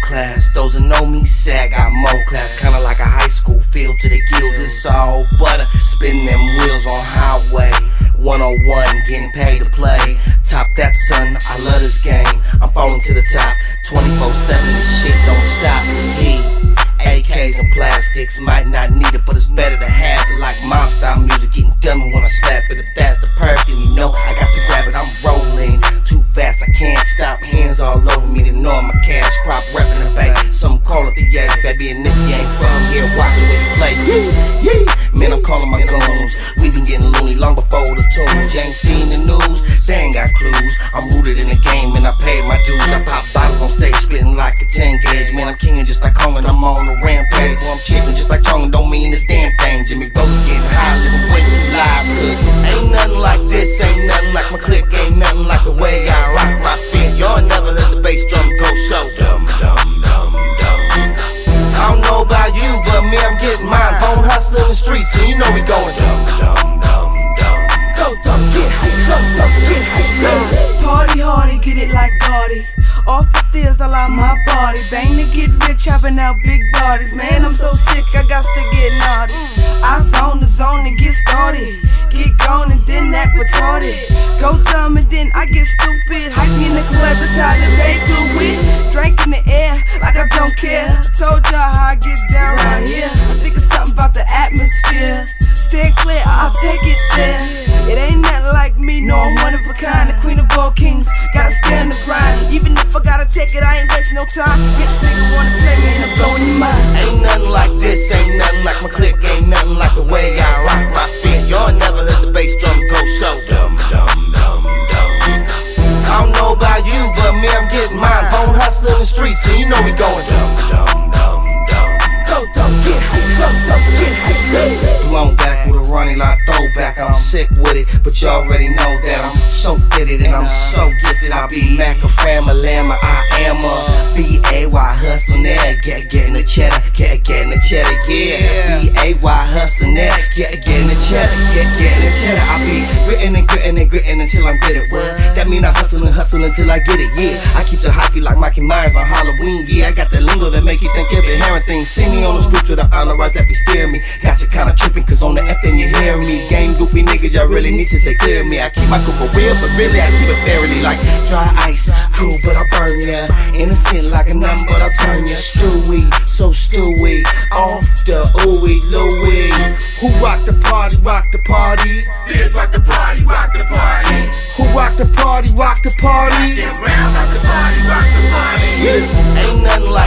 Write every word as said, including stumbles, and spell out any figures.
class. Those that know me say I got more class. Kinda like a high school, filled to the gills. It's all butter, spinning them wheels on highway one oh one, getting paid to play. Top that, son, I love this game. I'm falling to the top, twenty-four seven, this shit don't stop. Heat, A Ks and plastics, might not need it, but it's better to have it. Like mom style music, getting dummy when I slap it. If that's the perk, then you know I got to grab it. I'm rolling too fast, I can't stop. Hands all over me, to know I'm a cash crop, reppin' the bank. Some call it the yes, baby, and if you ain't from here, watch the way you play. Yeah, yeah. Man, I'm calling my goons. We been getting loony long before the tunes. You ain't seen the news, they ain't got clues. I'm rooted in the game and I paid my dues. I pop bottles on stage, spitting like a ten gauge. Man, I'm kingin' just like Kong and I'm on a rampage. Well, I'm chicken just like Chong, don't mean this damn thing. Jimmy Bowles getting high, living way too live. Cause ain't nothing like this, ain't nothing like my clique, ain't nothing like the way I rock my feet. Y'all never heard the bass drum go show. Dum, dum, dum, dum. I don't know about you, but me, I'm getting mine. Bone hustling in the streets, and you know we going dum, dum, dum, dum. Go dumb, get hype, go dumb, get hype. Party hardy, get it like Gardy. Off the stairs, I like my body. Bang to get rich, chopping out big bodies. Man, I'm so sick, I got to get naughty. I zone the zone and get started. Get gone and then act retarded. Go dumb and then I get stupid. Hype me in the club, that's how the day do it. Drink in the air, like I don't care. Told y'all how I get down right here. I think it's something about the atmosphere. Stand clear, I'll take it there. It ain't nothing like me, no, I'm one of a kind. The queen of all kings, gotta stand the grind. Even if I gotta take it, I ain't wasting no time. Bitch nigga wanna play me and I'm blowing your mind. Ain't nothing like this, ain't nothing like my clique, ain't nothing like the way I rock my feet. Y'all never heard the bass drum go show. Dum, dum, dum, dum. I don't know about you, but me, I'm getting mine. Bone hustling in the streets, and you know we going dum, dum, dum, dum. Go dumb, get hype, go dumb, get hype. Blown back with a running line throwback. I'm sick with it, but you already know that I'm so fitted and I'm so gifted. I be Mac a family, I am a B A Y hustling there, get getting the cheddar, get getting the cheddar, yeah. B A Y hustling there, get getting the cheddar, get getting the cheddar. I be gritting and gritting and gritting until I'm good at what? That mean I hustle and hustle until I get it, yeah. I keep the hockey like Mikey Myers on Halloween, yeah. I got that lingo that make you think every hearing thing. See me on the streets with the honor right that be steering me. Got you kinda tripping cause on the F M you hear me. Game goofy niggas, y'all really need to stay clear of me. I keep my cook real, but really I keep it fairly. Like dry ice, cool but I burn ya. Innocent like a numb but I turn ya. Stewy, so stewy, off the ooey Louie. Who rock the party, rock the party? This rock the party, rock the party. Who rock the party, rock the party? Get round, rock the party, rock the party. Yeah. Ain't nothing like